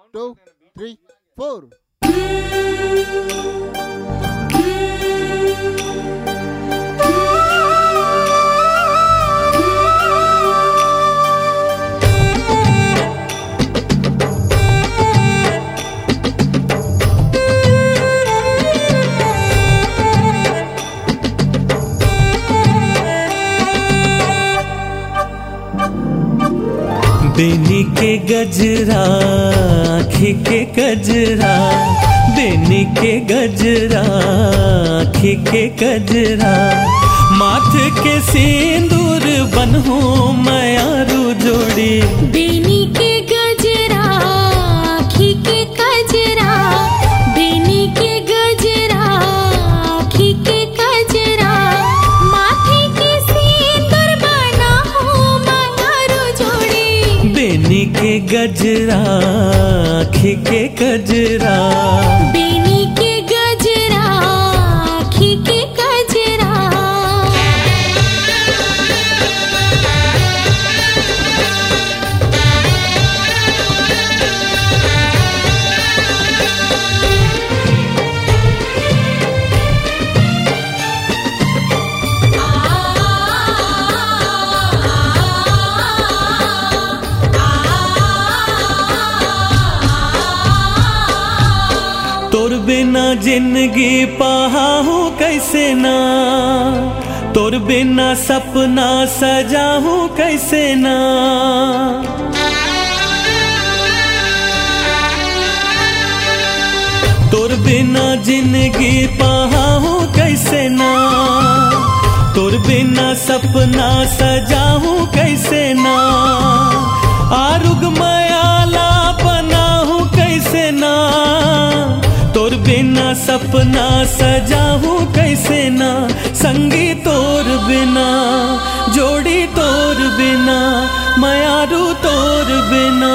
2, 3, 4. बेनी के गजरा आँखी के गजरा, बेनी के गजरा आँखी के गजरा, माथे के सिंदूर बनहु मयारू जोड़ी। बेनी के गजरा आँखी के गजरा, बेनी के गजरा आँखी के गजरा, माथे के सिंदूर बनहु मयारू जोड़ी। बेनी के गजरा आँखी के गजरा, बेनी के गजरा आँखी के गजरा। तोर बिना जिंदगी पाहा हूँ कैसे ना, तोर बिना सपना सजा हूँ कैसे ना। तोर बिना जिंदगी पाहा हूँ कैसे ना, तोर बिना सपना सजा हूँ कैसे ना। आरुग मयाला बना हूँ कैसे ना, तोर बिना सपना सजा हूँ कैसे ना। संगी तोर बिना, जोड़ी तोर बिना, मयारू तोर बिना।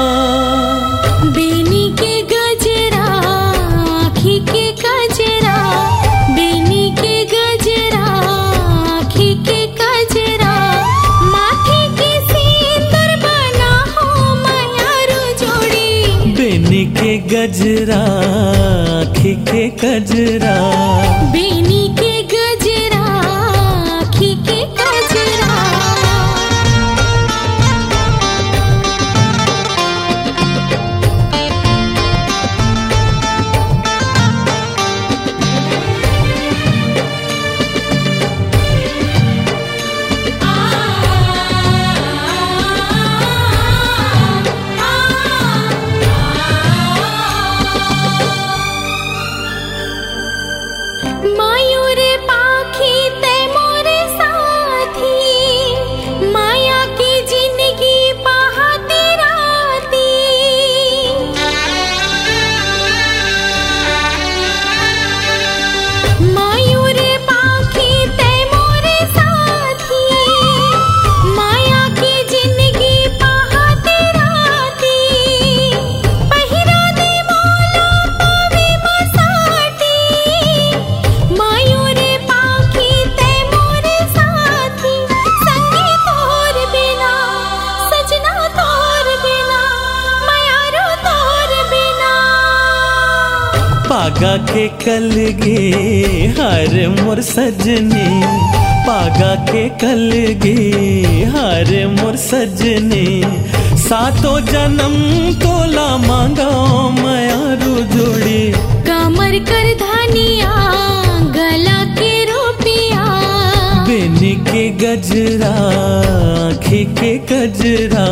बेनी के गजरा आँखी के गजरा, बेनी के गजरा आँखी के गजरा, माथे के सिंदूर बनहु मयारू जोड़ी। बेनी के गजरा आँखी के गजरा, बेनी के गजरा आँखी के गजरा। मयूर पाखी ते मोरे साथी, माया की जिंदगी बहाती राती। मयूर पाखी ते मोरे साथी, माया की जिंदगी बहाती राती। पहिरा दे मोला पावे मसाटी, मयूर पाखी ते मोरे साथी। संगी तोर बिना, सजना तोर बिना, मयारू तोर बिना। पागा के कलगे हर मोर सजने, पागा के कलगे हर मोर सजने। सातों जन्म तोला मांगा मयारू जोड़ी। कमर कर धानिया, गला के रूपिया। बेनी के गजरा आँखी के गजरा,